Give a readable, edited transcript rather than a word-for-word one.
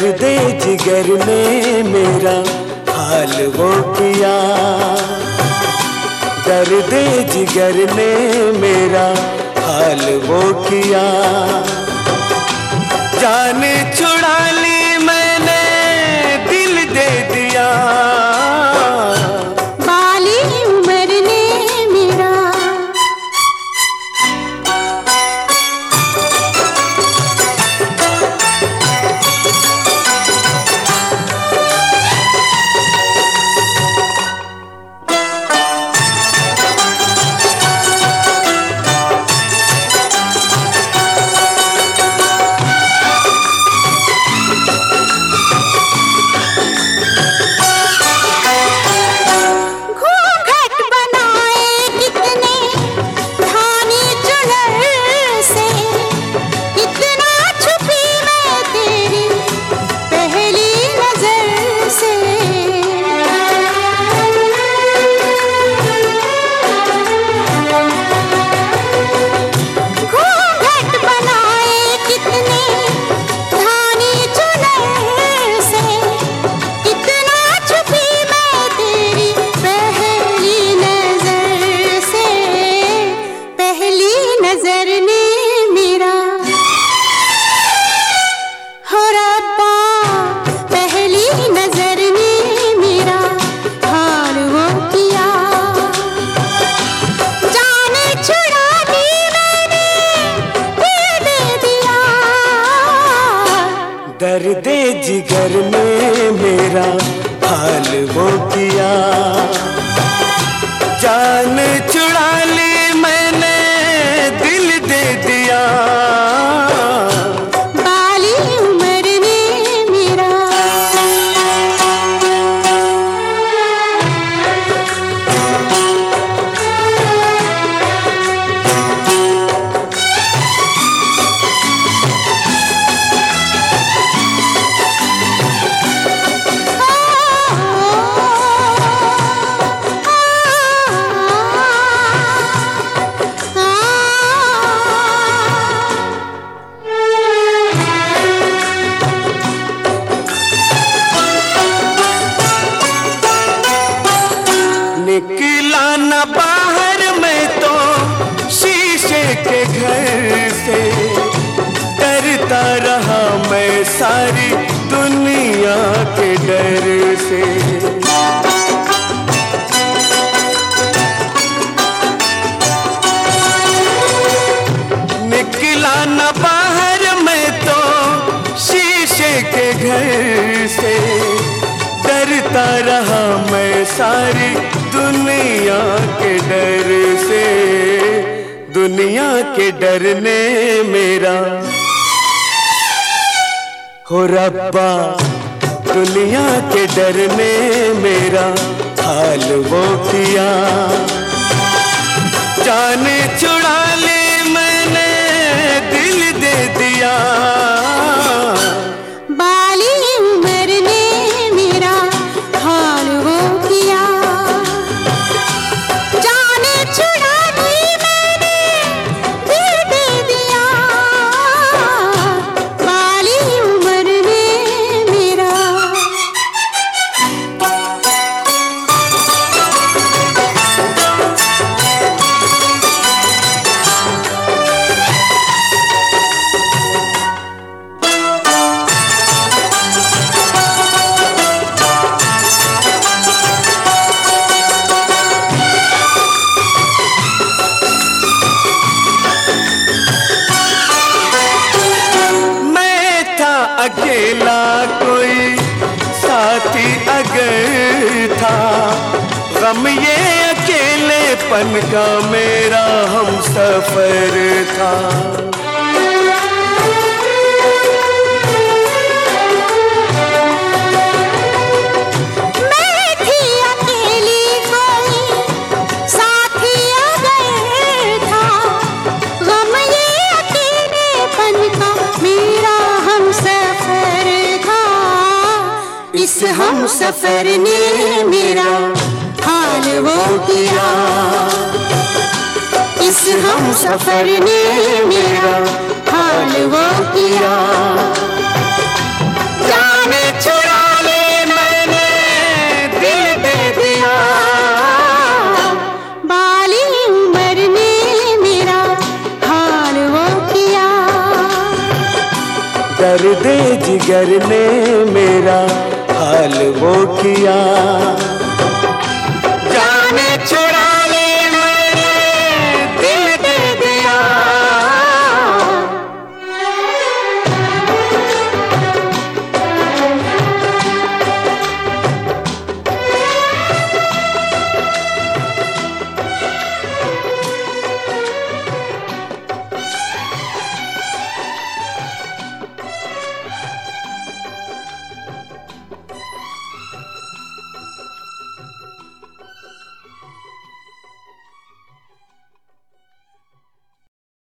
दर्द जिगर ने मेरा हाल वो किया, दर्द जिगर ने मेरा हाल वो किया। जान छुड़ा ली मैंने दिल दे दिया, बाली उम्र ने मेरा दर्द जिगर ने मेरा हाल वो किया। जान छुड़ा ली मैंने दिल दे दिया, बाली उम्र ने मेरा निकला न बाहर मैं तो शीशे के घर से, डरता रहा मैं सारी दुनिया के डर से। निकला न बाहर मैं तो शीशे के घर से, डरता रहा मैं सारी दुनिया के डर से। दुनिया के डर ने मेरा हो रब्बा, दुनिया के डर ने मेरा हाल वो किया। जान छुड़ा ली मैंने दिल दे दिया, बाली उम्र ने मेरा हाल वो किया। जान छुड़ा ली मैंने दिल दे दिया, बाली उम्र ने मेरा अकेला कोई साथी अगर था, गम ये अकेलेपन का मेरा हम सफर था। मैं थी अकेली कोई साथी अगर था, गम ये अकेलेपन का मेरा हम सफर था। इस हम सफर ने मेरा हाल वो किया, इस हम सफर ने मेरा हाल वो किया। जिगर ने मेरा हाल वो किया।